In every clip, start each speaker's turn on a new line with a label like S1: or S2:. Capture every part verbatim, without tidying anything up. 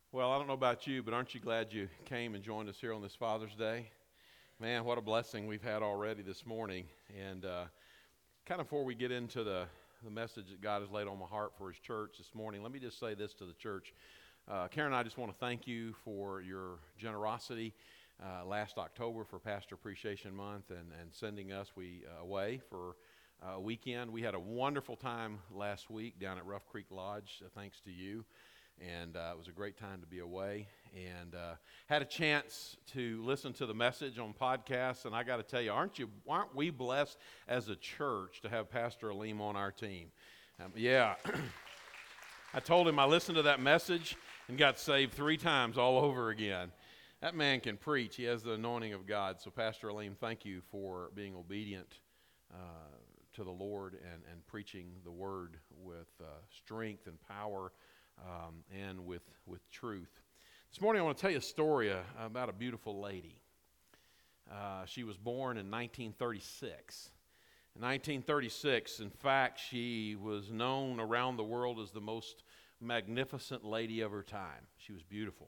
S1: Well, I don't know about you, but aren't you glad you came and joined us here on this Father's Day? Man, what a blessing we've had already this morning. And uh, kind of before we get into the, the message that God has laid on my heart for His church this morning, let me just say this to the church. Uh, Karen and I just want to thank you for your generosity uh, last October for Pastor Appreciation Month and, and sending us we uh, away for a weekend. We had a wonderful time last week down at Rough Creek Lodge, uh, thanks to you. And uh, it was a great time to be away, and uh, had a chance to listen to the message on podcasts. And I got to tell you, aren't you? Aren't we blessed as a church to have Pastor Aleem on our team? Um, yeah, I told him I listened to that message and got saved three times all over again. That man can preach. He has the anointing of God. So, Pastor Aleem, thank you for being obedient uh, to the Lord and and preaching the Word with uh, strength and power. Um, and with with truth. This morning I want to tell you a story uh, about a beautiful lady. Uh, she was born in nineteen thirty-six. In nineteen thirty-six, in fact, she was known around the world as the most magnificent lady of her time. She was beautiful.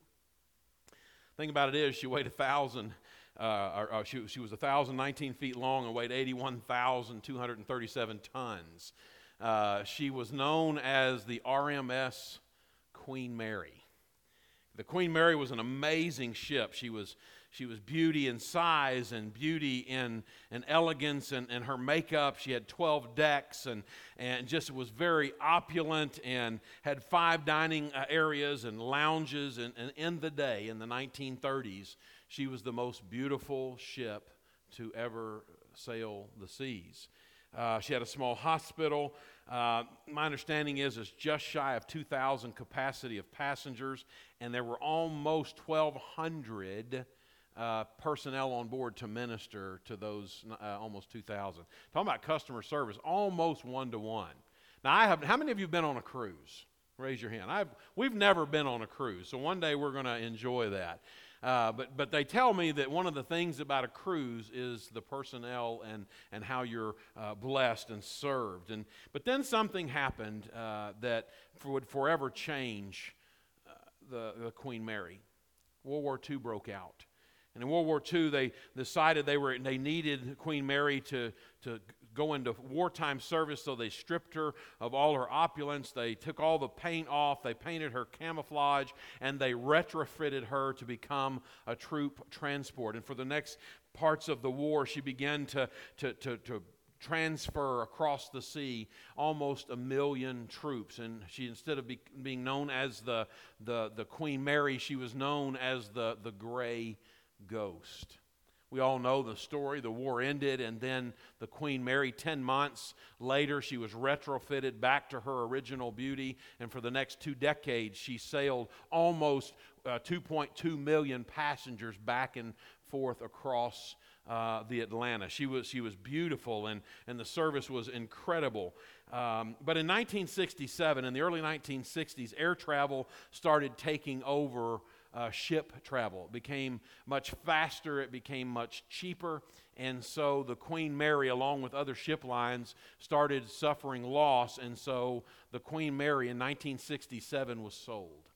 S1: The thing about it is, she weighed a thousand. Uh, or, or she, she was one thousand nineteen feet long and weighed eighty-one thousand two hundred thirty-seven tons. Uh, she was known as the R M S Queen Mary. The Queen Mary was an amazing ship. She was she was beauty in size and beauty in, in elegance and, and her makeup. She had twelve decks and, and just was very opulent and had five dining uh, areas and lounges. And, and in the day, in the nineteen thirties, she was the most beautiful ship to ever sail the seas. Uh, she had a small hospital. Uh, my understanding is it's just shy of two thousand capacity of passengers, and there were almost twelve hundred uh, personnel on board to minister to those uh, almost two thousand. Talking about customer service, almost one to one. Now, I have. How many of you have been on a cruise? Raise your hand. I've. We've never been on a cruise, so one day we're going to enjoy that. Uh, but but they tell me that one of the things about a cruise is the personnel and, and how you're uh, blessed and served. And but then something happened uh, that for, would forever change uh, the, the Queen Mary. World War Two broke out. And in World War Two, they decided they were they needed Queen Mary to to go into wartime service, so they stripped her of all her opulence. They took all the paint off. They painted her camouflage, and they retrofitted her to become a troop transport. And for the next parts of the war, she began to to to, to transfer across the sea almost a million troops. And she, instead of be, being known as the, the the Queen Mary, she was known as the the Gray Ghost. We all know the story. The war ended, and then the Queen Mary, ten months later, she was retrofitted back to her original beauty, and for the next two decades, she sailed almost uh, two point two million passengers back and forth across uh, the Atlantic. She was she was beautiful, and, and the service was incredible. Um, but in nineteen sixty-seven, in the early nineteen sixties, air travel started taking over Uh, ship travel. It became much faster, it became much cheaper, and so the Queen Mary, along with other ship lines, started suffering loss, and so the Queen Mary in nineteen sixty-seven was sold.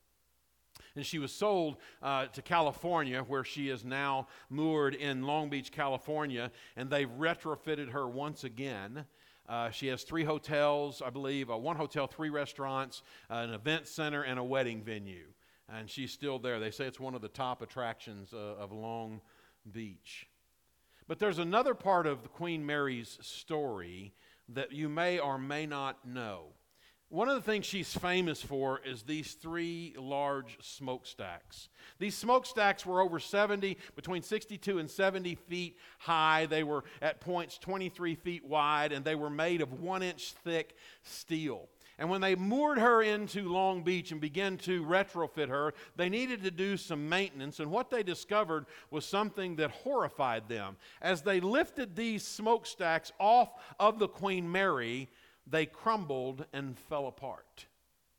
S1: And she was sold uh, to California, where she is now moored in Long Beach, California, and they've retrofitted her once again. Uh, she has three hotels, I believe, uh, one hotel, three restaurants, uh, an event center, and a wedding venue. And she's still there. They say it's one of the top attractions uh, of Long Beach. But there's another part of the Queen Mary's story that you may or may not know. One of the things she's famous for is these three large smokestacks. These smokestacks were over seventy, between sixty-two and seventy feet high. They were at points twenty-three feet wide, and they were made of one-inch thick steel. And when they moored her into Long Beach and began to retrofit her, they needed to do some maintenance. And what they discovered was something that horrified them. As they lifted these smokestacks off of the Queen Mary, they crumbled and fell apart.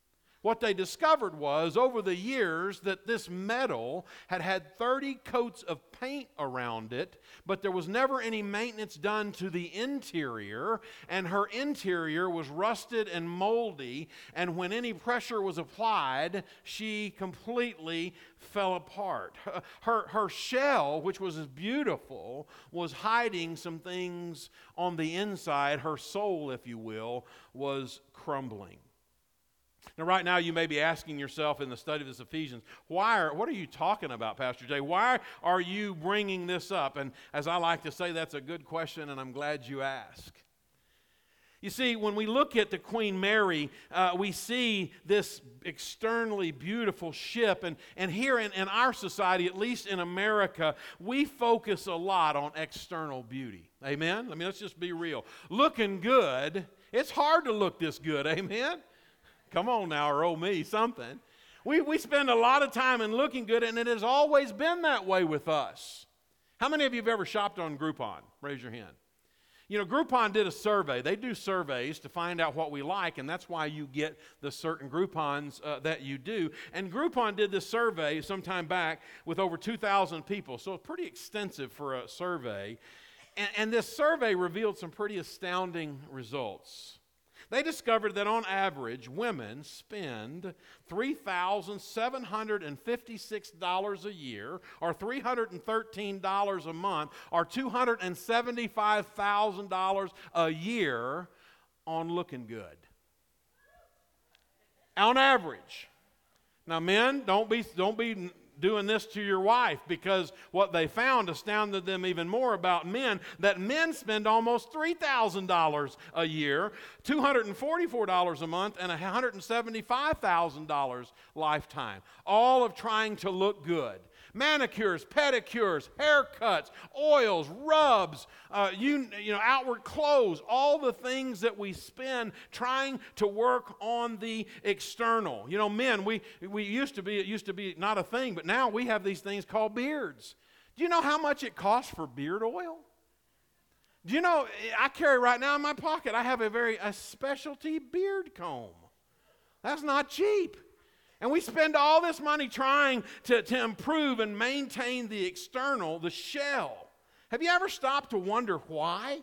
S1: What they discovered was, over the years, that this medal had had thirty coats of paint around it, but there was never any maintenance done to the interior, and her interior was rusted and moldy, and when any pressure was applied, she completely fell apart. Her, her shell, which was beautiful, was hiding some things on the inside. Her soul, if you will, was crumbling. Now, right now, you may be asking yourself in the study of this Ephesians, why are, what are you talking about, Pastor Jay? Why are you bringing this up? And as I like to say, that's a good question, and I'm glad you ask. You see, when we look at the Queen Mary, uh, we see this externally beautiful ship. And, and here in, in our society, at least in America, we focus a lot on external beauty. Amen? I mean, let's just be real. Looking good, it's hard to look this good. Amen? Come on now, or owe me something. We, we spend a lot of time in looking good, and it has always been that way with us. How many of you have ever shopped on Groupon? Raise your hand. You know, Groupon did a survey. They do surveys to find out what we like, and that's why you get the certain Groupons uh, that you do. And Groupon did this survey some time back with over two thousand people, so it's pretty extensive for a survey. And, and this survey revealed some pretty astounding results. They discovered that on average, women spend three thousand seven hundred fifty-six dollars a year, or three hundred thirteen dollars a month, or two hundred seventy-five thousand dollars a year on looking good. On average. Now, men, don't be, don't be doing this to your wife, because what they found astounded them even more about men, that men spend almost three thousand dollars a year, two hundred forty-four dollars a month, and one hundred seventy-five thousand dollars lifetime, all of trying to look good. Manicures, pedicures, haircuts, oils, rubs, uh, you, you know, outward clothes, all the things that we spend trying to work on the external. You know, men, we, we used to be, it used to be not a thing, but now we have these things called beards. Do you know how much it costs for beard oil? Do you know, I carry right now in my pocket, I have a very a specialty beard comb. That's not cheap. And we spend all this money trying to, to improve and maintain the external, the shell. Have you ever stopped to wonder why?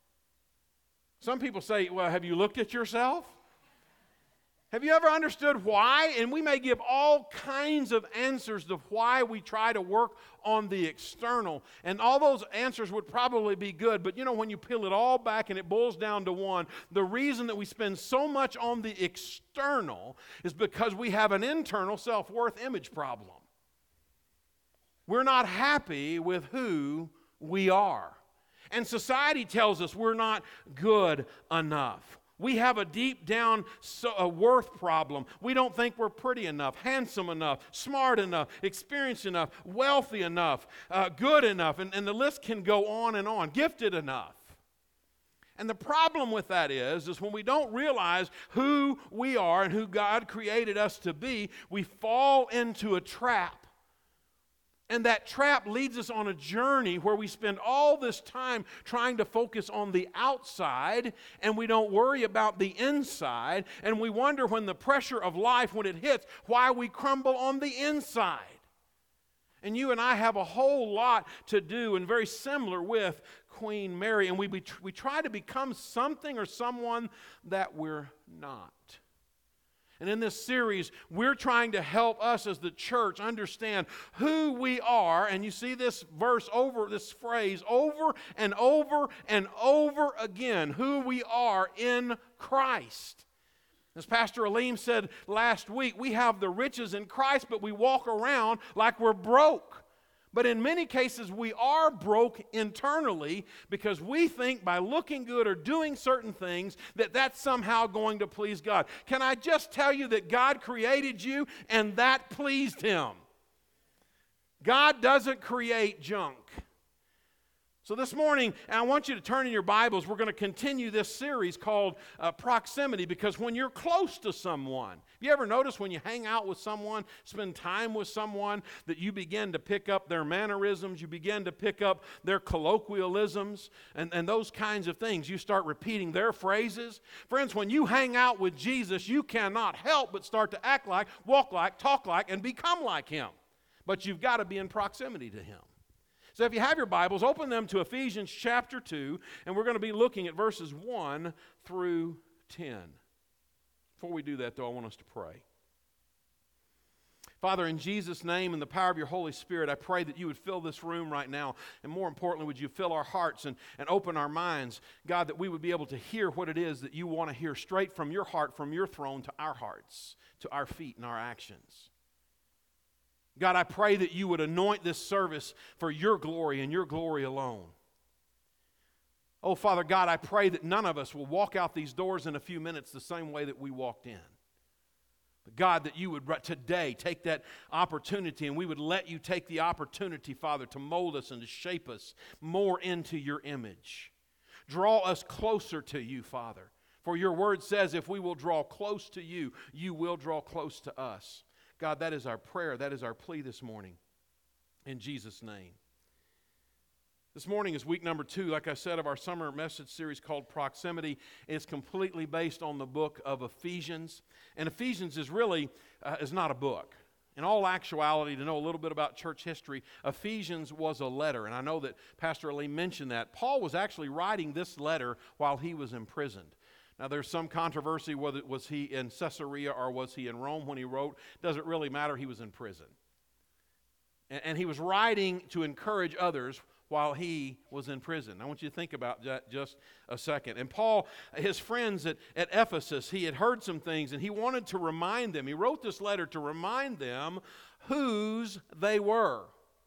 S1: Some people say, well, have you looked at yourself? Have you ever understood why? And we may give all kinds of answers to why we try to work on the external. And all those answers would probably be good. But you know, when you peel it all back and it boils down to one, the reason that we spend so much on the external is because we have an internal self-worth image problem. We're not happy with who we are. And society tells us we're not good enough. We have a deep down so, a worth problem. We don't think we're pretty enough, handsome enough, smart enough, experienced enough, wealthy enough, uh, good enough, and, and the list can go on and on, gifted enough. And the problem with that is, is when we don't realize who we are and who God created us to be, we fall into a trap. And that trap leads us on a journey where we spend all this time trying to focus on the outside, and we don't worry about the inside, and we wonder when the pressure of life, when it hits, why we crumble on the inside. And you and I have a whole lot to do, and very similar with Queen Mary, and we, we, we try to become something or someone that we're not. And in this series, we're trying to help us as the church understand who we are. And you see this verse over, this phrase over and over and over again, who we are in Christ. As Pastor Aleem said last week, we have the riches in Christ, but we walk around like we're broke. But in many cases, we are broke internally because we think by looking good or doing certain things that that's somehow going to please God. Can I just tell you that God created you and that pleased Him? God doesn't create junk. So this morning, I want you to turn in your Bibles. We're going to continue this series called uh, Proximity, because when you're close to someone, you ever notice when you hang out with someone, spend time with someone, that you begin to pick up their mannerisms, you begin to pick up their colloquialisms, and, and those kinds of things. You start repeating their phrases. Friends, when you hang out with Jesus, you cannot help but start to act like, walk like, talk like, and become like Him. But you've got to be in proximity to Him. So if you have your Bibles, open them to Ephesians chapter two, and we're going to be looking at verses one through ten. Before we do that, though, I want us to pray. Father, in Jesus' name and the power of your Holy Spirit, I pray that you would fill this room right now, and more importantly, would you fill our hearts and, and open our minds, God, that we would be able to hear what it is that you want to hear straight from your heart, from your throne to our hearts, to our feet and our actions. God, I pray that you would anoint this service for your glory and your glory alone. Oh, Father God, I pray that none of us will walk out these doors in a few minutes the same way that we walked in. But God, that you would today take that opportunity, and we would let you take the opportunity, Father, to mold us and to shape us more into your image. Draw us closer to you, Father. For your word says if we will draw close to you, you will draw close to us. God, that is our prayer. That is our plea this morning. In Jesus' name. This morning is week number two, like I said, of our summer message series called Proximity. It's completely based on the book of Ephesians. And Ephesians is really, uh, is not a book. In all actuality, to know a little bit about church history, Ephesians was a letter. And I know that Pastor Lee mentioned that. Paul was actually writing this letter while he was imprisoned. Now, there's some controversy whether was he in Caesarea or was he in Rome when he wrote. Doesn't really matter. He was in prison. And, and he was writing to encourage others while he was in prison. I want you to think about that just a second. And Paul, his friends at, at Ephesus, he had heard some things, and he wanted to remind them. He wrote this letter to remind them whose they were.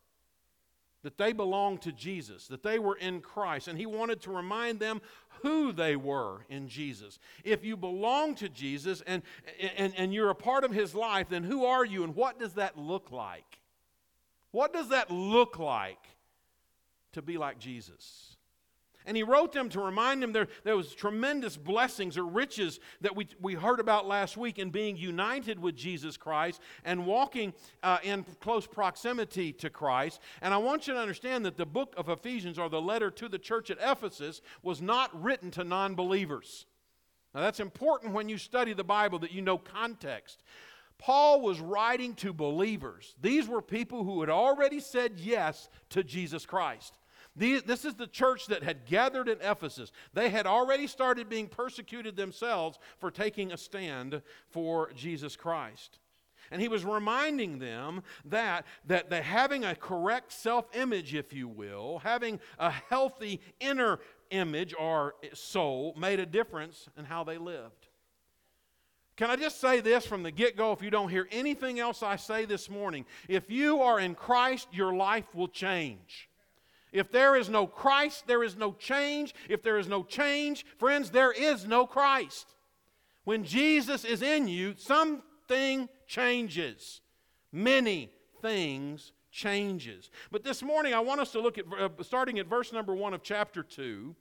S1: That they belonged to Jesus, that they were in Christ. And he wanted to remind them who they were in Jesus. If you belong to Jesus and, and, and you're a part of his life, then who are you and what does that look like? What does that look like to be like Jesus? And he wrote them to remind them there, there was tremendous blessings or riches that we, we heard about last week in being united with Jesus Christ and walking uh, in close proximity to Christ. And I want you to understand that the book of Ephesians, or the letter to the church at Ephesus, was not written to non-believers. Now that's important when you study the Bible, that you know context. Paul was writing to believers. These were people who had already said yes to Jesus Christ. This is the church that had gathered in Ephesus. They had already started being persecuted themselves for taking a stand for Jesus Christ. And he was reminding them that, that, that having a correct self-image, if you will, having a healthy inner image or soul made a difference in how they lived. Can I just say this from the get-go, if you don't hear anything else I say this morning? If you are in Christ, your life will change. If there is no Christ, there is no change. If there is no change, friends, there is no Christ. When Jesus is in you, something changes. Many things changes. But this morning, I want us to look at, uh, starting at verse number one of chapter two,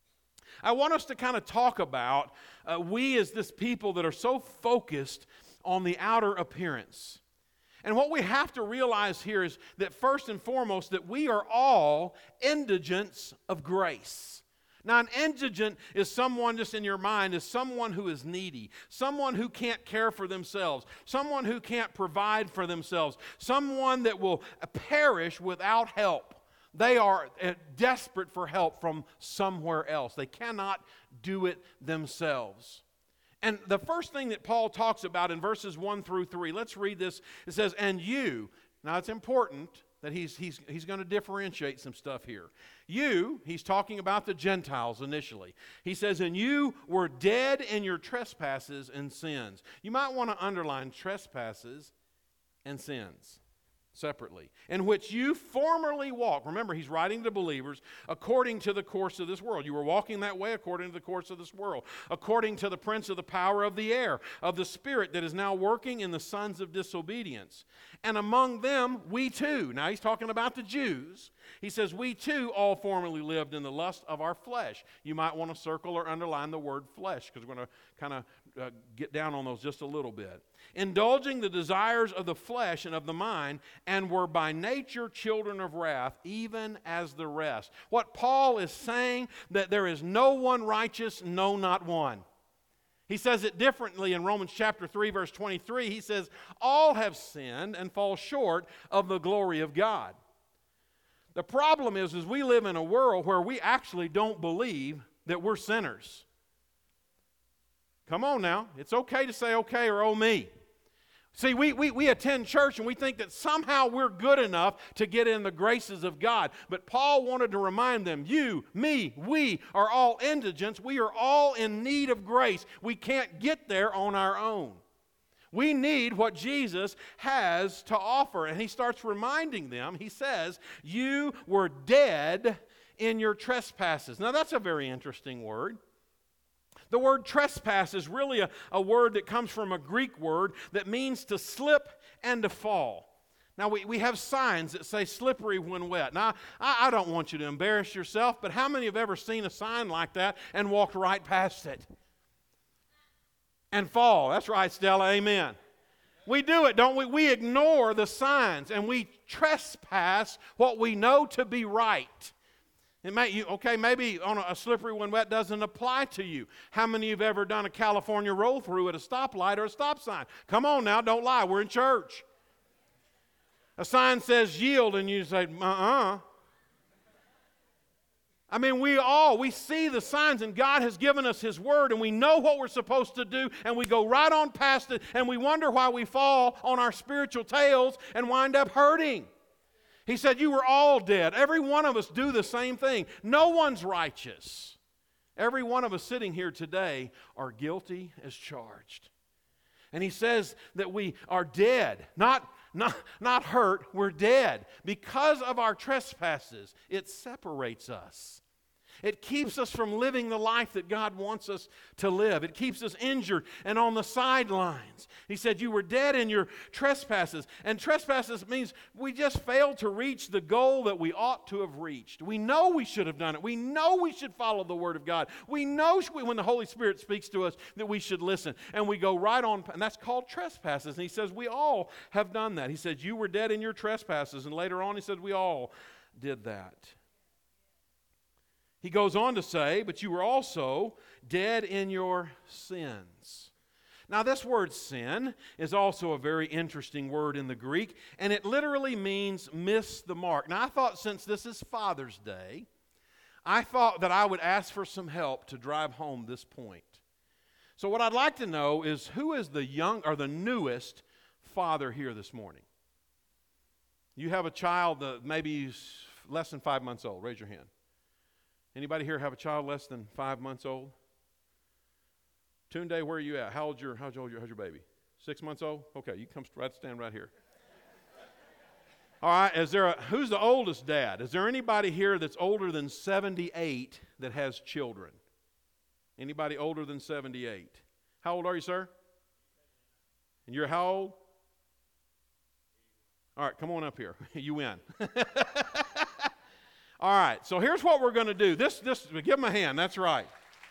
S1: I want us to kind of talk about uh, we as this people that are so focused on the outer appearance. And what we have to realize here is that first and foremost, that we are all indigents of grace. Now, an indigent is someone, just in your mind, is someone who is needy, someone who can't care for themselves, someone who can't provide for themselves, someone that will perish without help. They are desperate for help from somewhere else. They cannot do it themselves. And the first thing that Paul talks about in verses one through three, let's read this. It says, and you, now it's important that he's, he's, he's going to differentiate some stuff here. You, he's talking about the Gentiles initially. He says, and you were dead in your trespasses and sins. You might want to underline trespasses and sins. separately, in which you formerly walked. Remember, he's writing to believers according to the course of this world. You were walking that way according to the course of this world, according to the prince of the power of the air, of the spirit that is now working in the sons of disobedience. And among them, we too. Now, he's talking about the Jews. He says, we too all formerly lived in the lust of our flesh. You might want to circle or underline the word flesh, because we're going to kind of uh, get down on those just a little bit. Indulging the desires of the flesh and of the mind, and were by nature children of wrath, even as the rest. What Paul is saying, that there is no one righteous, no, not one. He says it differently in Romans chapter three, verse twenty-three. He says, all have sinned and fall short of the glory of God. The problem is, is we live in a world where we actually don't believe that we're sinners. Come on now. It's okay to say okay or oh me. See, we, we, we attend church and we think that somehow we're good enough to get in the graces of God. But Paul wanted to remind them, you, me, we are all indigents. We are all in need of grace. We can't get there on our own. We need what Jesus has to offer. And he starts reminding them, he says, you were dead in your trespasses. Now that's a very interesting word. The word trespass is really a, a word that comes from a Greek word that means to slip and to fall. Now, we, we have signs that say slippery when wet. Now, I, I don't want you to embarrass yourself, but how many have ever seen a sign like that and walked right past it? And fall. That's right, Stella. Amen. We do it, don't we? We ignore the signs and we trespass what we know to be right. It may, you, okay, maybe on a, a slippery when wet doesn't apply to you. How many of you have ever done a California roll through at a stoplight or a stop sign? Come on now, don't lie. We're in church. A sign says yield and you say, uh-uh. I mean, we all, we see the signs and God has given us His Word and we know what we're supposed to do and we go right on past it and we wonder why we fall on our spiritual tails and wind up hurting. He said, you were all dead. Every one of us do the same thing. No one's righteous. Every one of us sitting here today are guilty as charged. And he says that we are dead, not, not, not hurt, we're dead. Because of our trespasses, it separates us. It keeps us from living the life that God wants us to live. It keeps us injured and on the sidelines. He said, you were dead in your trespasses. And trespasses means we just failed to reach the goal that we ought to have reached. We know we should have done it. We know we should follow the Word of God. We know when the Holy Spirit speaks to us that we should listen. And we go right on, and that's called trespasses. And he says, we all have done that. He said, you were dead in your trespasses. And later on he said, we all did that. He goes on to say, but you were also dead in your sins. Now, this word sin is also a very interesting word in the Greek, and it literally means miss the mark. Now, I thought since this is Father's Day, I thought that I would ask for some help to drive home this point. So what I'd like to know is who is the young or the newest father here this morning? You have a child that maybe is less than five months old. Raise your hand. Anybody here have a child less than five months old? Tunde, where are you at? How old's your, how's your, how's your baby? Six months old? Okay, you come right, stand right here. All right, is there a, who's the oldest dad? Is there anybody here that's older than seventy-eight that has children? Anybody older than seventy-eight? How old are you, sir? And you're how old? All right, come on up here. You win. All right, so here's what we're going to do. This, this, give them a hand. That's right.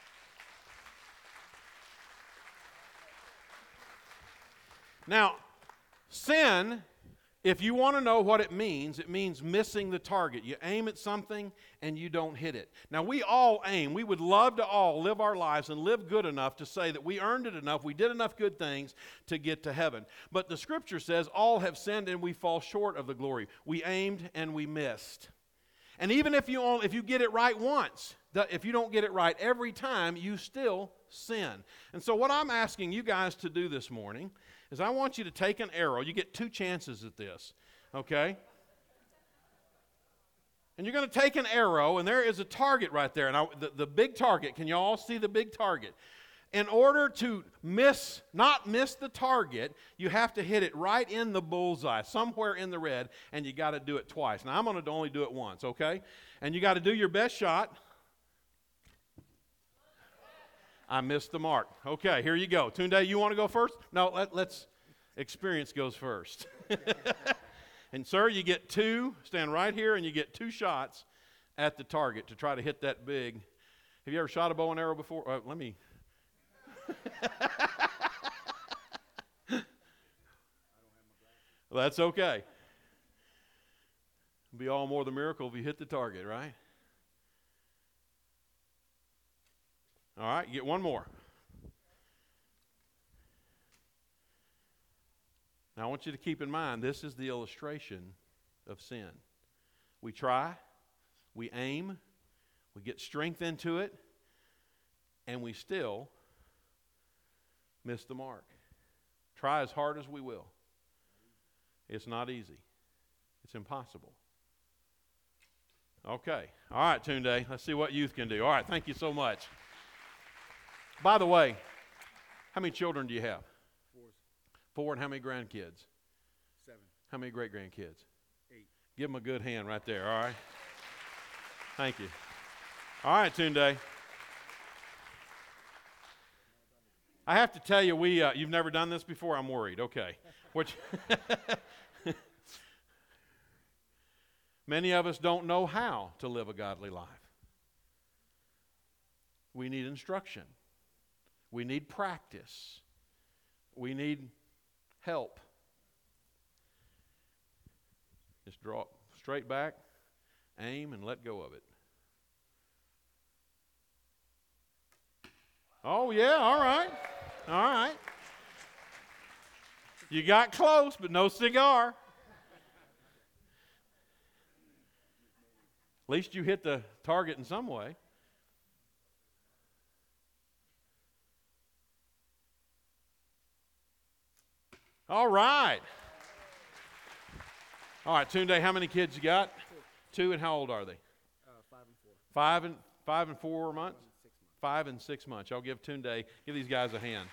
S1: Now, sin, if you want to know what it means, it means missing the target. You aim at something and you don't hit it. Now, we all aim. We would love to all live our lives and live good enough to say that we earned it enough, we did enough good things to get to heaven. But the Scripture says all have sinned and we fall short of the glory. We aimed and we missed. And even if you only, if you get it right once, the, if you don't get it right every time, you still sin. And so what I'm asking you guys to do this morning is I want you to take an arrow. You get two chances at this, okay? And you're going to take an arrow, and there is a target right there. And I, the, the big target, can you all see the big target? In order to miss, not miss the target, you have to hit it right in the bullseye, somewhere in the red, and you got to do it twice. Now, I'm going to only do it once, okay? And you got to do your best shot. I missed the mark. Okay, here you go. Tunde, you want to go first? No, let, let's, experience goes first. And sir, you get two, stand right here, and you get two shots at the target to try to hit that big. Have you ever shot a bow and arrow before? Uh, let me... Well, that's okay. It'll be all more the miracle if you hit the target, right? All right, you get one more. Now, I want you to keep in mind, this is the illustration of sin. We try, we aim, we get strength into it, and we still miss the mark. Try as hard as we will. It's not easy. It's impossible. Okay. All right, Tunde. Let's see what youth can do. All right. Thank you so much. By the way, how many children do you have?
S2: Four.
S1: Four. And how many grandkids?
S2: Seven.
S1: How many great-grandkids?
S2: Eight.
S1: Give them a good hand right there. All right. Thank you. All right, Tunde. I have to tell you, we uh, you've never done this before? I'm worried. Okay. Which many of us don't know how to live a godly life. We need instruction. We need practice. We need help. Just draw straight back, aim, and let go of it. Oh, yeah, all right. All right. You got close, but no cigar. At least you hit the target in some way. All right. All right, Tunde, how many kids you got? Two. Two, and how old are they?
S2: Uh, five and four.
S1: Five and five and four months?
S2: Six months.
S1: Five and six months. I'll give Tunde, give these guys a hand.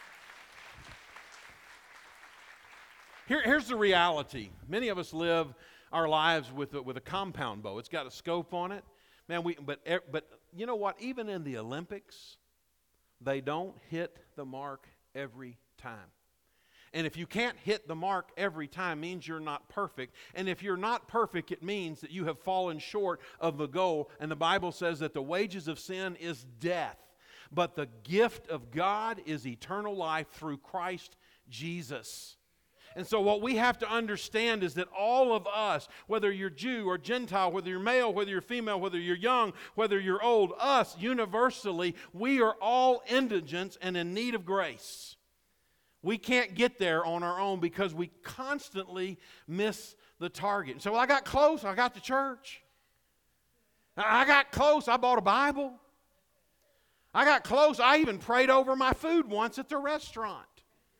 S1: Here, here's the reality. Many of us live our lives with a, with a compound bow. It's got a scope on it. Man, we but but you know what? Even in the Olympics, they don't hit the mark every time. And if you can't hit the mark every time, it means you're not perfect. And if you're not perfect, it means that you have fallen short of the goal. And the Bible says that the wages of sin is death. But the gift of God is eternal life through Christ Jesus. And so what we have to understand is that all of us, whether you're Jew or Gentile, whether you're male, whether you're female, whether you're young, whether you're old, us, universally, we are all indigents and in need of grace. We can't get there on our own because we constantly miss the target. And so, well, I got close. I got to church. I got close. I bought a Bible. I got close. I even prayed over my food once at the restaurant.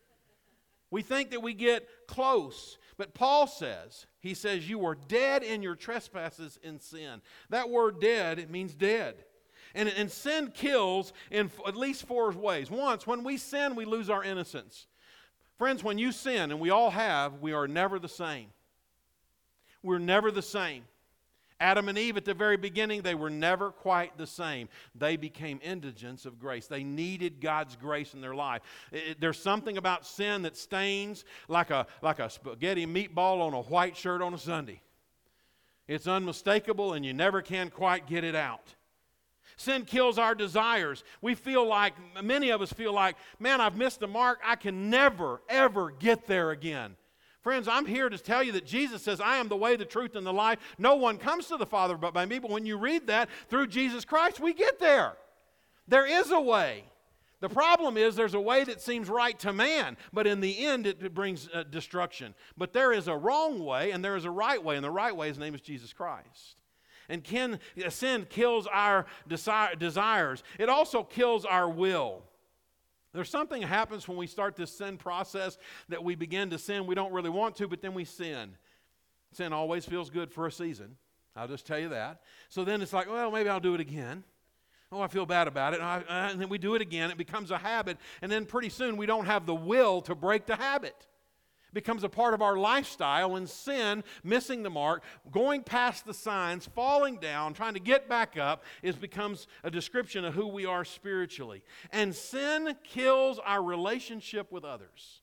S1: We think that we get close. But Paul says, he says, you are dead in your trespasses and sin. That word dead, it means dead. And, and sin kills in at least four ways. Once, when we sin, we lose our innocence. Friends, when you sin, and we all have, we are never the same. We're never the same. Adam and Eve at the very beginning, they were never quite the same. They became indigents of grace. They needed God's grace in their life. It, it, there's something about sin that stains like a, like a spaghetti meatball on a white shirt on a Sunday. It's unmistakable, and you never can quite get it out. Sin kills our desires. We feel like, many of us feel like, man, I've missed the mark. I can never, ever get there again. Friends, I'm here to tell you that Jesus says, I am the way, the truth, and the life. No one comes to the Father but by me. But when you read that, through Jesus Christ, we get there. There is a way. The problem is there's a way that seems right to man, but in the end it brings uh, destruction. But there is a wrong way, and there is a right way, and the right way, his name is Jesus Christ. And can, sin kills our desi- desires. It also kills our will. There's something that happens when we start this sin process that we begin to sin. We don't really want to, but then we sin. Sin always feels good for a season. I'll just tell you that. So then it's like, well, maybe I'll do it again. Oh, I feel bad about it. And, I, uh, and then we do it again. It becomes a habit. And then pretty soon we don't have the will to break the habit. It becomes a part of our lifestyle, and sin, missing the mark, going past the signs, falling down, trying to get back up, is becomes a description of who we are spiritually. And sin kills our relationship with others.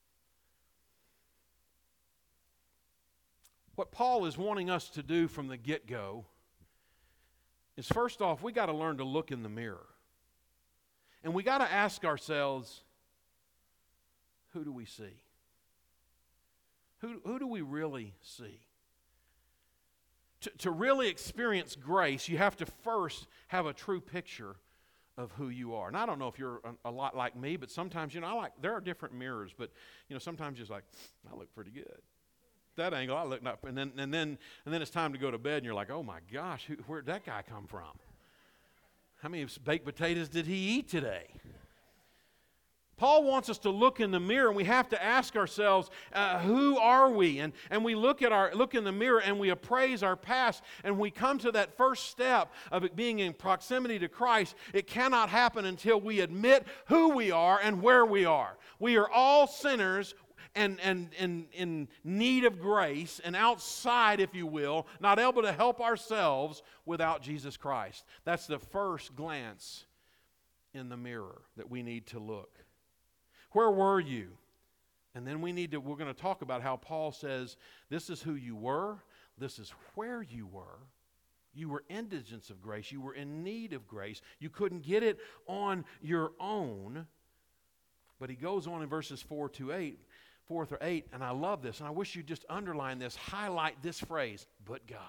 S1: What Paul is wanting us to do from the get-go is, first off, we got to learn to look in the mirror. And we got to ask ourselves, who do we see? Who, who do we really see? To, to really experience grace, you have to first have a true picture of who you are. And I don't know if you're a, a lot like me, but sometimes, you know, I like, there are different mirrors, but, you know, sometimes you're just like, I look pretty good. That angle, I look up, and then and then and then it's time to go to bed, and you're like, oh my gosh, who, where'd that guy come from? How many baked potatoes did he eat today? Paul wants us to look in the mirror, and we have to ask ourselves, uh, who are we? And and we look at our look in the mirror, and we appraise our past, and we come to that first step of it being in proximity to Christ. It cannot happen until we admit who we are and where we are. We are all sinners. And, and, and in need of grace, and outside, if you will, not able to help ourselves without Jesus Christ. That's the first glance in the mirror that we need to look. Where were you? And then we need to, we're going to talk about how Paul says, this is who you were, this is where you were. You were indigents of grace, you were in need of grace. You couldn't get it on your own. But he goes on in verses four to eight. Four through eight, and I love this, and I wish you'd just underline this, highlight this phrase, but God.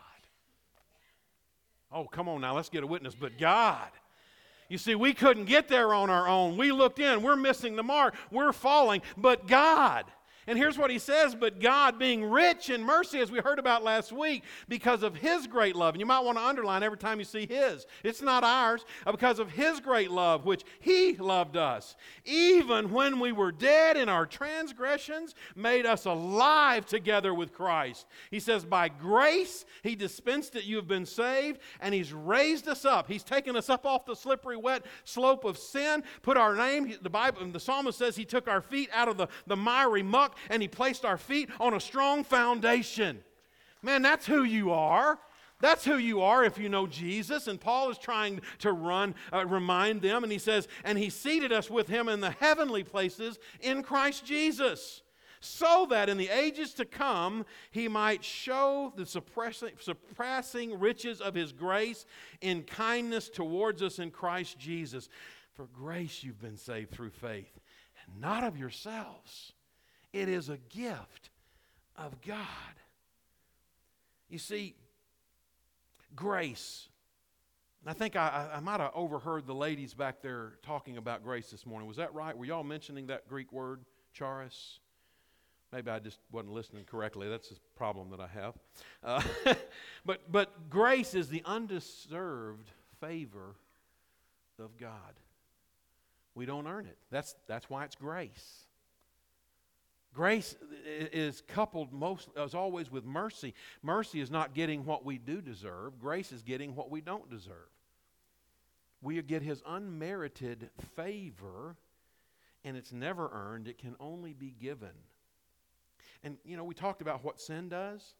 S1: Oh, come on now, let's get a witness, but God. You see, we couldn't get there on our own. We looked in, we're missing the mark, we're falling, but God. And here's what he says, but God, being rich in mercy, as we heard about last week, because of His great love. And you might want to underline every time you see His. It's not ours. Because of His great love, which He loved us. Even when we were dead in our transgressions, made us alive together with Christ. He says, by grace, He dispensed it, you have been saved, and He's raised us up. He's taken us up off the slippery, wet slope of sin, put our name, the Bible, the psalmist says He took our feet out of the, the miry muck, and He placed our feet on a strong foundation. Man, that's who you are. That's who you are if you know Jesus. And Paul is trying to run, uh, remind them, and he says, and He seated us with Him in the heavenly places in Christ Jesus, so that in the ages to come He might show the suppressing, surpassing riches of His grace in kindness towards us in Christ Jesus. For grace you've been saved through faith, and not of yourselves. It is a gift of God. You see, grace. I think I, I might have overheard the ladies back there talking about grace this morning. Was that right? Were y'all mentioning that Greek word, charis? Maybe I just wasn't listening correctly. That's a problem that I have. Uh, but, but grace is the undeserved favor of God. We don't earn it. That's, that's why it's grace. Grace is coupled most, as always, with mercy. Mercy is not getting what we do deserve. Grace is getting what we don't deserve. We get His unmerited favor, and it's never earned. It can only be given. And, you know, we talked about what sin does.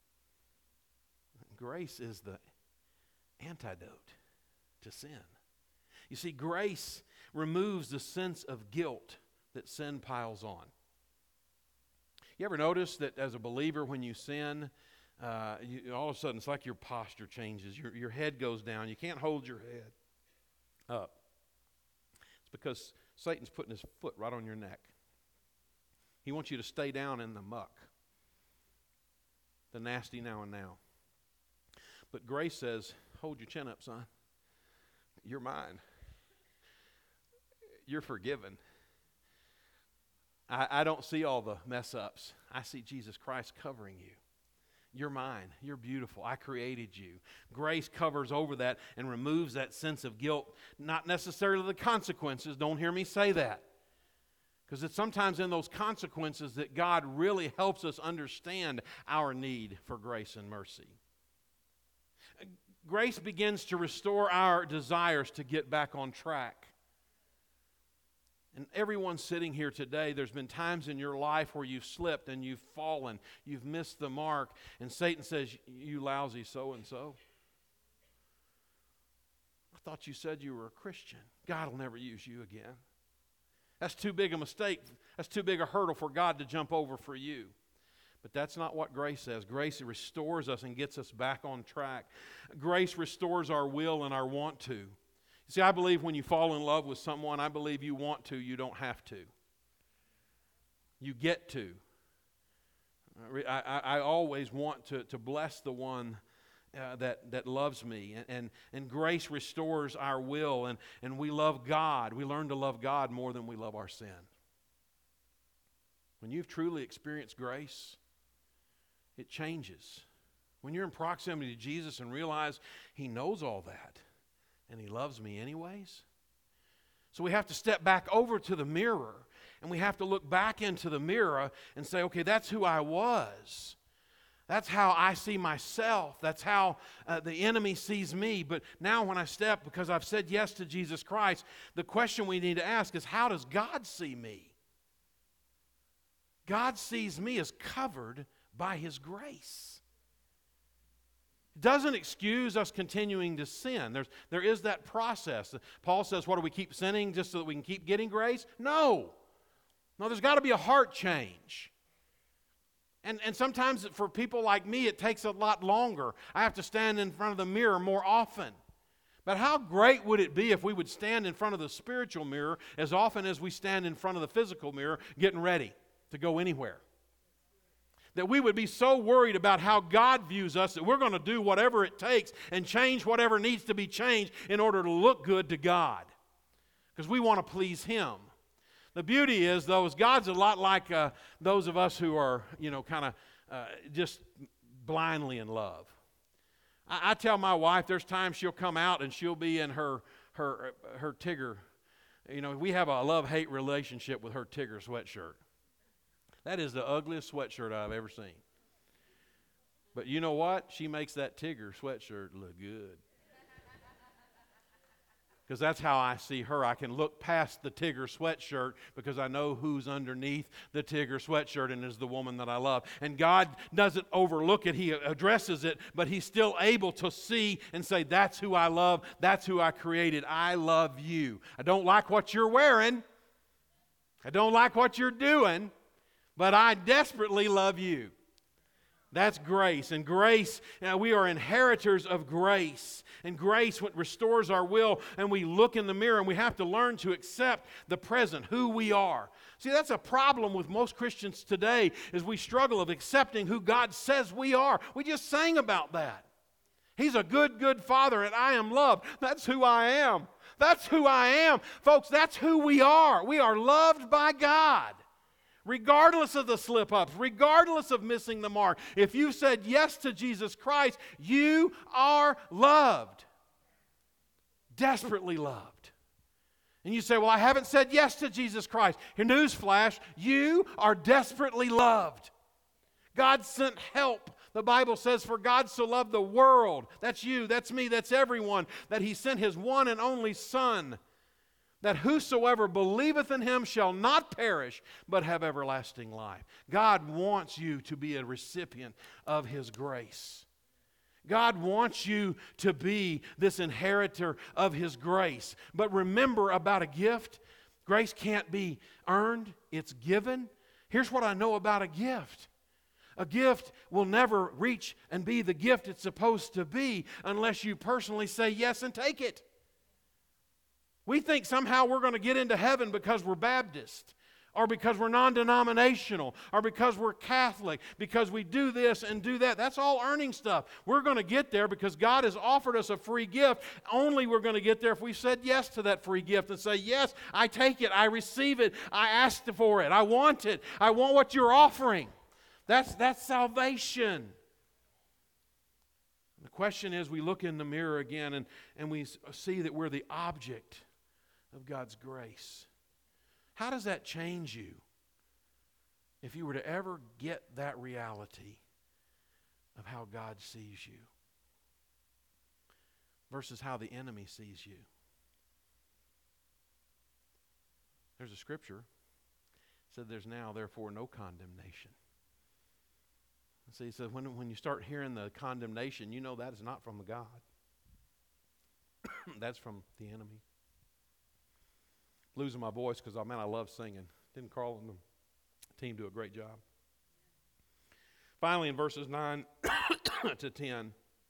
S1: Grace is the antidote to sin. You see, grace removes the sense of guilt that sin piles on. You ever notice that as a believer, when you sin, uh, you, all of a sudden it's like your posture changes. Your, your head goes down. You can't hold your head up. It's because Satan's putting his foot right on your neck. He wants you to stay down in the muck, the nasty now and now. But grace says, hold your chin up, son. You're mine. You're forgiven. I, I don't see all the mess ups. I see Jesus Christ covering you. You're mine. You're beautiful. I created you. Grace covers over that and removes that sense of guilt. Not necessarily the consequences. Don't hear me say that. Because it's sometimes in those consequences that God really helps us understand our need for grace and mercy. grace begins to restore our desires to get back on track. And everyone sitting here today, there's been times in your life where you've slipped and you've fallen, you've missed the mark, and Satan says, "You lousy so-and-so. I thought you said you were a Christian. God will never use you again. That's too big a mistake. That's too big a hurdle for God to jump over for you." But that's not what grace says. Grace restores us and gets us back on track. Grace restores our will and our want to. See, I believe when you fall in love with someone, I believe you want to, you don't have to. You get to. I, I, I always want to, to bless the one uh, that, that loves me. And, and, and grace restores our will, and, and we love God. We learn to love God more than we love our sin. When you've truly experienced grace, it changes. When you're in proximity to Jesus and realize He knows all that, and He loves me anyways. So we have to step back over to the mirror, and we have to look back into the mirror and say, okay, that's who I was. That's how I see myself. That's how uh, the enemy sees me. But now when I step, because I've said yes to Jesus Christ, the question we need to ask is, how does God see me? God sees me as covered by His grace. It doesn't excuse us continuing to sin. There's, there is that process. Paul says, what do we keep sinning just so that we can keep getting grace? No. No, there's got to be a heart change. And, and sometimes for people like me, it takes a lot longer. I have to stand in front of the mirror more often. But how great would it be if we would stand in front of the spiritual mirror as often as we stand in front of the physical mirror getting ready to go anywhere? That we would be so worried about how God views us that we're going to do whatever it takes and change whatever needs to be changed in order to look good to God. Because we want to please Him. The beauty is, though, is God's a lot like uh, those of us who are, you know, kind of uh, just blindly in love. I, I tell my wife there's times she'll come out and she'll be in her, her, her Tigger. You know, we have a love-hate relationship with her Tigger sweatshirt. That is the ugliest sweatshirt I've ever seen. But you know what? She makes that Tigger sweatshirt look good. Because that's how I see her. I can look past the Tigger sweatshirt because I know who's underneath the Tigger sweatshirt, and is the woman that I love. And God doesn't overlook it. He addresses it, but He's still able to see and say, that's who I love. That's who I created. I love you. I don't like what you're wearing. I don't like what you're doing. But I desperately love you. That's grace. And grace, you know, we are inheritors of grace. And grace what restores our will. And we look in the mirror and we have to learn to accept the present, who we are. See, that's a problem with most Christians today, is we struggle of accepting who God says we are. We just sang about that. He's a good, good Father, and I am loved. That's who I am. That's who I am. Folks, that's who we are. We are loved by God. Regardless of the slip-ups, regardless of missing the mark, if you said yes to Jesus Christ, you are loved. Desperately loved. And you say, well, I haven't said yes to Jesus Christ. Here, newsflash, you are desperately loved. God sent help. The Bible says, for God so loved the world, that's you, that's me, that's everyone, that He sent His one and only Son, that whosoever believeth in Him shall not perish, but have everlasting life. God wants you to be a recipient of His grace. God wants you to be this inheritor of His grace. But remember about a gift, grace can't be earned, it's given. Here's what I know about a gift. A gift will never reach and be the gift it's supposed to be unless you personally say yes and take it. We think somehow we're going to get into heaven because we're Baptist, or because we're non-denominational, or because we're Catholic, because we do this and do that. That's all earning stuff. We're going to get there because God has offered us a free gift. Only we're going to get there if we said yes to that free gift and say, yes, I take it, I receive it, I asked for it, I want it, I want what you're offering. That's, that's salvation. The question is, we look in the mirror again and, and we see that we're the object of God's grace. How does that change you if you were to ever get that reality of how God sees you? versus how the enemy sees you. There's a scripture that said there's now therefore no condemnation. See, so when, when you start hearing the condemnation, you know that is not from God. That's from the enemy. Losing my voice because, oh man, I love singing. Didn't Carl and the team do a great job? Finally, in verses nine to ten,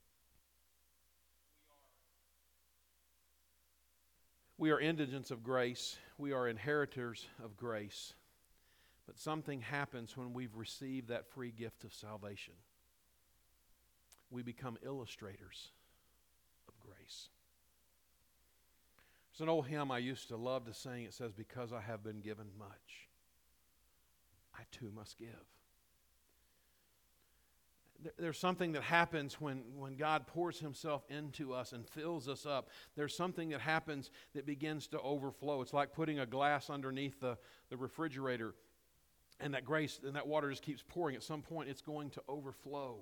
S1: we are indigents of grace. We are inheritors of grace. But something happens when we've received that free gift of salvation. We become illustrators of grace. There's an old hymn I used to love to sing. It says, because I have been given much, I too must give. There's something that happens when, when God pours Himself into us and fills us up. There's something that happens that begins to overflow. It's like putting a glass underneath the, the refrigerator, and that grace and that water just keeps pouring. At some point, it's going to overflow.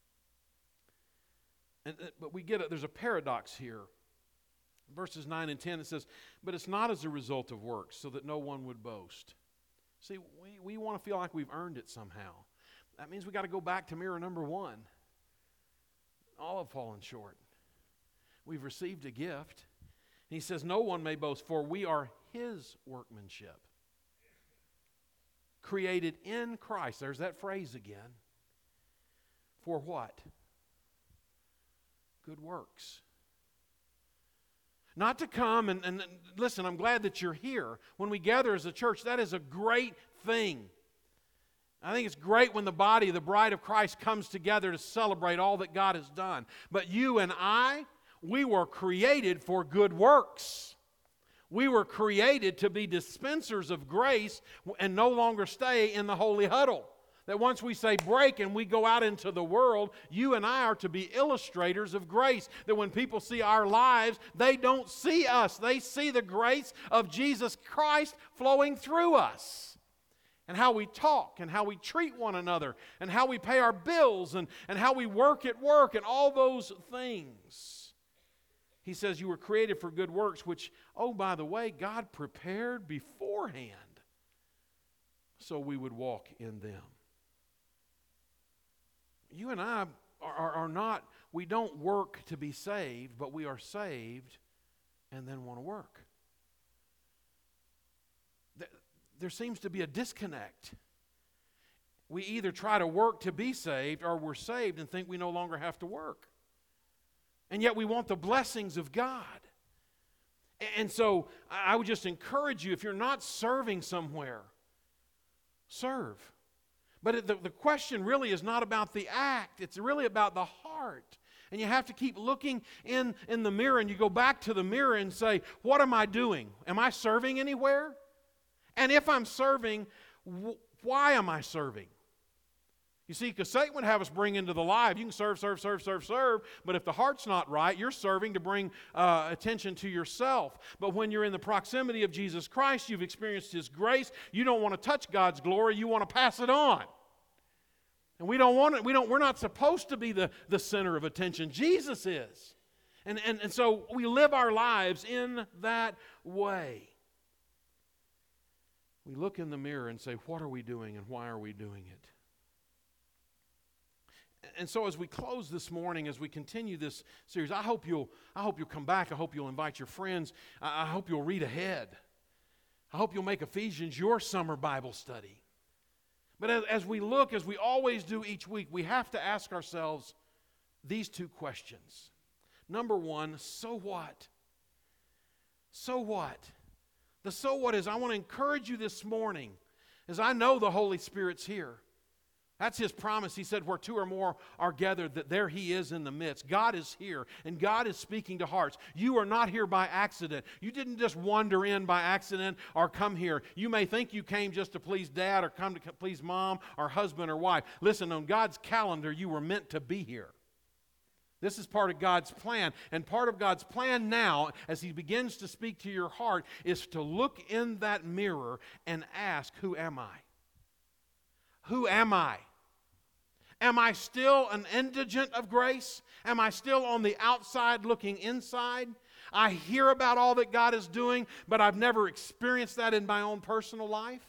S1: And but we get it. There's a paradox here. Verses nine and ten, it says, but it's not as a result of works, so that no one would boast. See, we, we want to feel like we've earned it somehow. That means we got to go back to mirror number one. All have fallen short. We've received a gift. And he says, no one may boast, for we are His workmanship. Created in Christ. There's that phrase again. For what? Good works. Not to come and, and listen, I'm glad that you're here. When we gather as a church, that is a great thing. I think it's great when the body, the bride of Christ, comes together to celebrate all that God has done. But you and I, we were created for good works. We were created to be dispensers of grace and no longer stay in the holy huddle. That once we say break and we go out into the world, you and I are to be illustrators of grace. That when people see our lives, they don't see us. They see the grace of Jesus Christ flowing through us. And how we talk and how we treat one another and how we pay our bills and, and how we work at work and all those things. He says you were created for good works, which, oh, by the way, God prepared beforehand so we would walk in them. You and I are, are, are not, we don't work to be saved, but we are saved and then want to work. There seems to be a disconnect. We either try to work to be saved or we're saved and think we no longer have to work. And yet we want the blessings of God. And so I would just encourage you, if you're not serving somewhere, serve. But the, the question really is not about the act. It's really about the heart. And you have to keep looking in, in the mirror, and you go back to the mirror and say, what am I doing? Am I serving anywhere? And if I'm serving, wh- why am I serving? You see, because Satan would have us bring into the life, you can serve, serve, serve, serve, serve, but if the heart's not right, you're serving to bring uh, attention to yourself. But when you're in the proximity of Jesus Christ, you've experienced His grace, you don't want to touch God's glory, you want to pass it on. And we don't want it, we don't, we're not supposed to be the, the center of attention. Jesus is. And, and, and so we live our lives in that way. We look in the mirror and say, what are we doing and why are we doing it? And so as we close this morning, as we continue this series, I hope you'll, I hope you'll come back. I hope you'll invite your friends. I, I hope you'll read ahead. I hope you'll make Ephesians your summer Bible study. But as, as we look, as we always do each week, we have to ask ourselves these two questions. Number one, so what? So what? The so what is, I want to encourage you this morning, as I know the Holy Spirit's here. That's His promise. He said, where two or more are gathered, that there He is in the midst. God is here, and God is speaking to hearts. You are not here by accident. You didn't just wander in by accident or come here. You may think you came just to please Dad or come to please Mom or husband or wife. Listen, on God's calendar, you were meant to be here. This is part of God's plan. And part of God's plan now, as He begins to speak to your heart, is to look in that mirror and ask, who am I? Who am I? Am I still an indigent of grace? Am I still on the outside looking inside? I hear about all that God is doing, but I've never experienced that in my own personal life.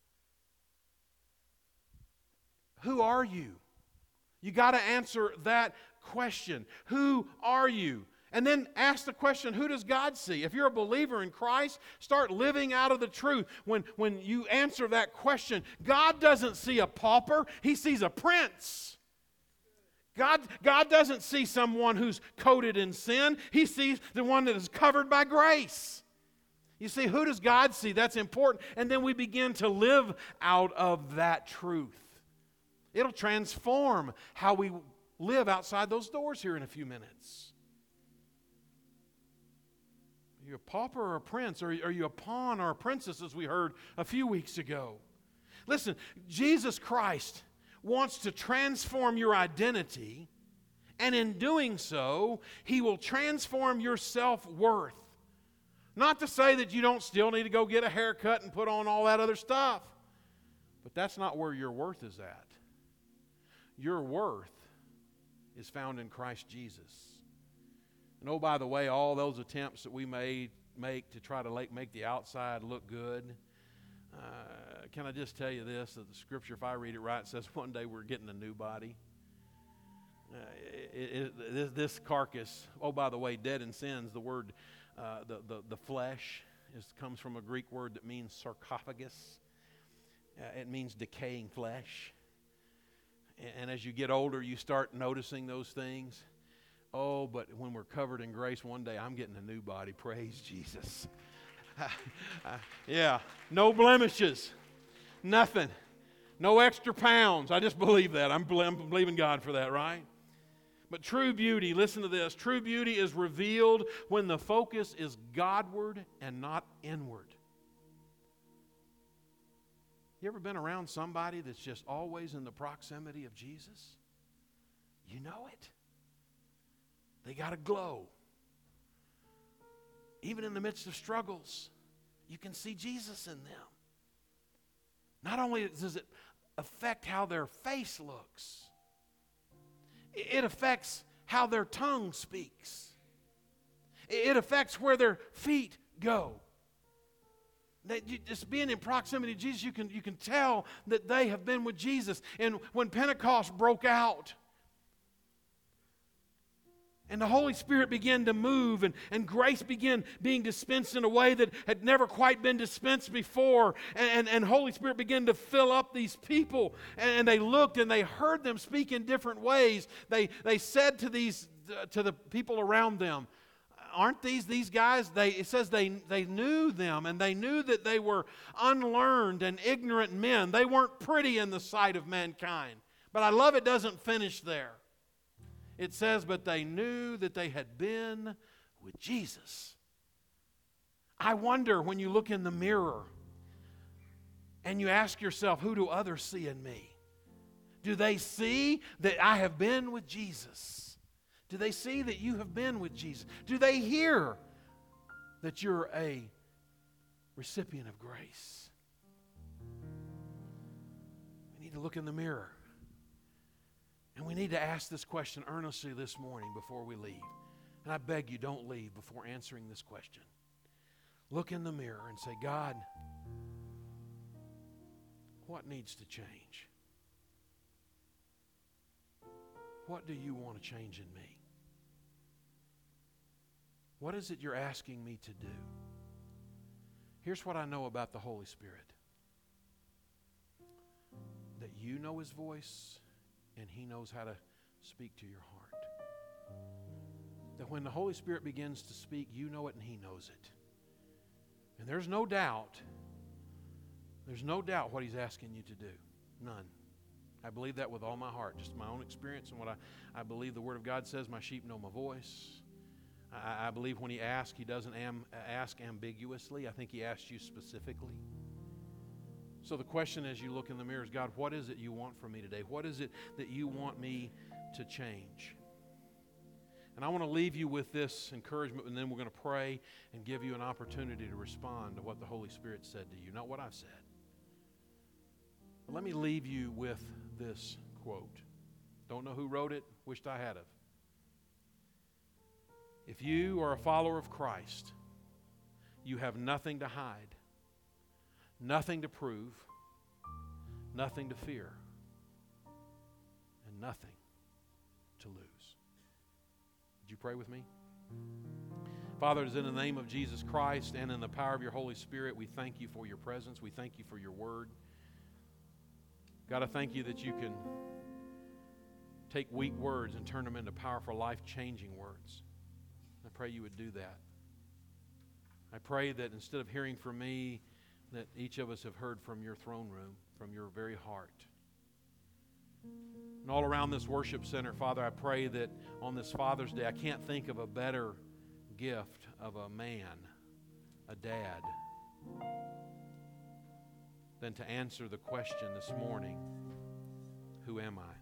S1: Who are you? You got to answer that question. Who are you? And then ask the question, who does God see? If you're a believer in Christ, start living out of the truth. When, when you answer that question, God doesn't see a pauper, He sees a prince. God, God doesn't see someone who's coated in sin. He sees the one that is covered by grace. You see, who does God see? That's important. And then we begin to live out of that truth. It'll transform how we live outside those doors here in a few minutes. Are you a pauper or a prince? Or are you a pawn or a princess, as we heard a few weeks ago? Listen, Jesus Christ wants to transform your identity, and in doing so, He will transform your self-worth. Not to say that you don't still need to go get a haircut and put on all that other stuff, but that's not where your worth is at. Your worth is found in Christ Jesus. And oh, by the way, all those attempts that we made make to try to make the outside look good, uh, can I just tell you this, that the Scripture, if I read it right, says one day we're getting a new body. Uh, it, it, this, this carcass, oh, by the way, dead in sins, the word, uh, the, the, the flesh is, comes from a Greek word that means sarcophagus. Uh, it means decaying flesh. And, and as you get older, you start noticing those things. Oh, but when we're covered in grace, one day I'm getting a new body. Praise Jesus. Yeah, no blemishes, nothing, no extra pounds. I just believe that. I'm, I'm believing God for that, right? But true beauty, listen to this. True beauty is revealed when the focus is Godward and not inward. You ever been around somebody that's just always in the proximity of Jesus? You know it. They got a glow. Even in the midst of struggles, you can see Jesus in them. Not only does it affect how their face looks, it affects how their tongue speaks. It affects where their feet go. That you, just being in proximity to Jesus, you can, you can tell that they have been with Jesus. And when Pentecost broke out, and the Holy Spirit began to move, and, and grace began being dispensed in a way that had never quite been dispensed before. And, and, and Holy Spirit began to fill up these people. And, and they looked and they heard them speak in different ways. They, they said to these uh, to the people around them, aren't these these guys? They, it says they, they knew them, and they knew that they were unlearned and ignorant men. They weren't pretty in the sight of mankind. But I love it doesn't finish there. It says, but they knew that they had been with Jesus. I wonder when you look in the mirror and you ask yourself, who do others see in me? Do they see that I have been with Jesus? Do they see that you have been with Jesus? Do they hear that you're a recipient of grace? We need to look in the mirror. And we need to ask this question earnestly this morning before we leave. And I beg you, don't leave before answering this question. Look in the mirror and say, God, what needs to change? What do you want to change in me? What is it you're asking me to do? Here's what I know about the Holy Spirit. That you know His voice, and He knows how to speak to your heart. That when the Holy Spirit begins to speak, you know it and He knows it. And there's no doubt, there's no doubt what He's asking you to do. None. I believe that with all my heart, just my own experience and what I, I believe the Word of God says, my sheep know my voice. I, I believe when He asks, He doesn't am, ask ambiguously. I think He asks you specifically. So the question as you look in the mirror is, God, what is it you want from me today? What is it that you want me to change? And I want to leave you with this encouragement, and then we're going to pray and give you an opportunity to respond to what the Holy Spirit said to you, not what I've said. But let me leave you with this quote. Don't know who wrote it. Wished I had of. If you are a follower of Christ, you have nothing to hide, nothing to prove, nothing to fear, and nothing to lose. Would you pray with me? Father, it is in the name of Jesus Christ and in the power of your Holy Spirit, we thank you for your presence. We thank you for your word. God, I thank you that you can take weak words and turn them into powerful, life-changing words. I pray you would do that. I pray that instead of hearing from me, that each of us have heard from your throne room, from your very heart. And all around this worship center, Father, I pray that on this Father's Day, I can't think of a better gift of a man, a dad, than to answer the question this morning, who am I?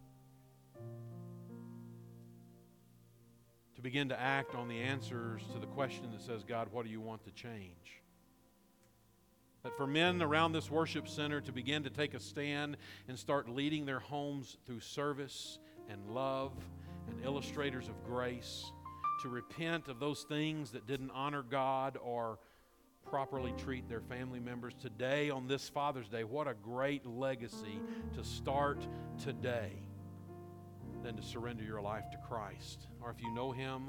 S1: To begin to act on the answers to the question that says, God, what do you want to change? That for men around this worship center to begin to take a stand and start leading their homes through service and love and illustrators of grace, to repent of those things that didn't honor God or properly treat their family members. Today, on this Father's Day, what a great legacy to start today than to surrender your life to Christ. Or if you know Him,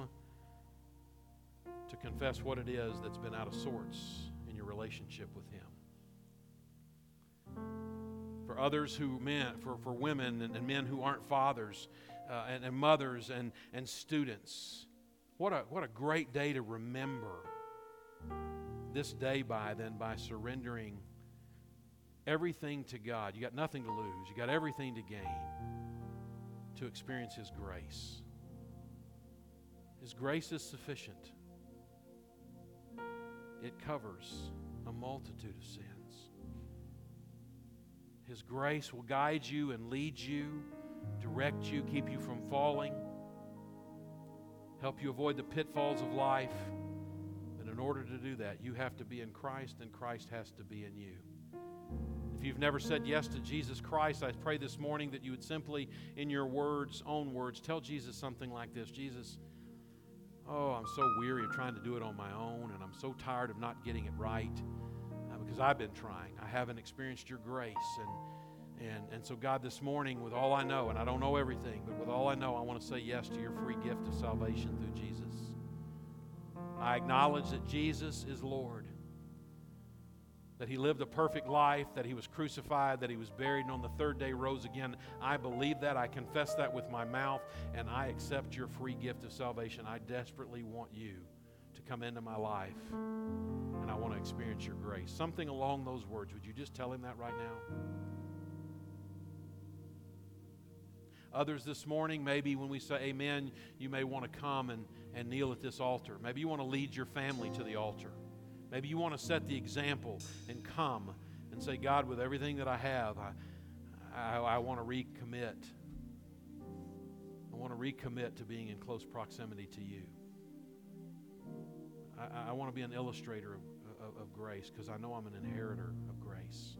S1: to confess what it is that's been out of sorts in your relationship with Him. For others who men, for, for women and, and men who aren't fathers uh, and, and mothers and, and students, what a what a great day to remember this day by then by surrendering everything to God. You got nothing to lose. You got everything to gain to experience His grace. His grace is sufficient. It covers a multitude of sins. His grace will guide you and lead you, direct you, keep you from falling, help you avoid the pitfalls of life. But in order to do that, you have to be in Christ, and Christ has to be in you. If you've never said yes to Jesus Christ, I pray this morning that you would simply, in your words, own words, tell Jesus something like this. Jesus, oh, I'm so weary of trying to do it on my own, and I'm so tired of not getting it right uh, because I've been trying. I haven't experienced your grace. And, and, and so, God, this morning, with all I know, and I don't know everything, but with all I know, I want to say yes to your free gift of salvation through Jesus. I acknowledge that Jesus is Lord, that He lived a perfect life, that He was crucified, that He was buried, and on the third day rose again. I believe that. I confess that with my mouth, and I accept your free gift of salvation. I desperately want you to come into my life, and I want to experience your grace. Something along those words. Would you just tell Him that right now? Others this morning, maybe when we say amen, you may want to come and, and kneel at this altar. Maybe you want to lead your family to the altar. Maybe you want to set the example and come and say, God, with everything that I have, I, I, I want to recommit. I want to recommit to being in close proximity to you. I, I want to be an illustrator of, of, of grace because I know I'm an inheritor of grace.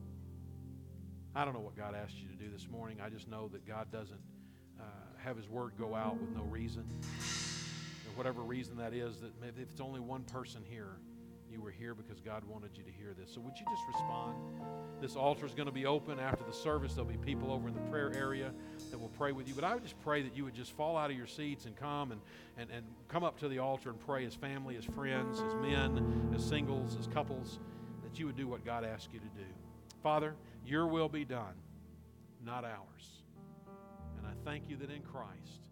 S1: I don't know what God asked you to do this morning. I just know that God doesn't uh, have His word go out with no reason. And whatever reason that is, that maybe if it's only one person here, you were here because God wanted you to hear this. So would you just respond? This altar is going to be open after the service. There'll be people over in the prayer area that will pray with you. But I would just pray that you would just fall out of your seats and come and, and, and come up to the altar and pray as family, as friends, as men, as singles, as couples, that you would do what God asked you to do. Father, your will be done, not ours. And I thank you that in Christ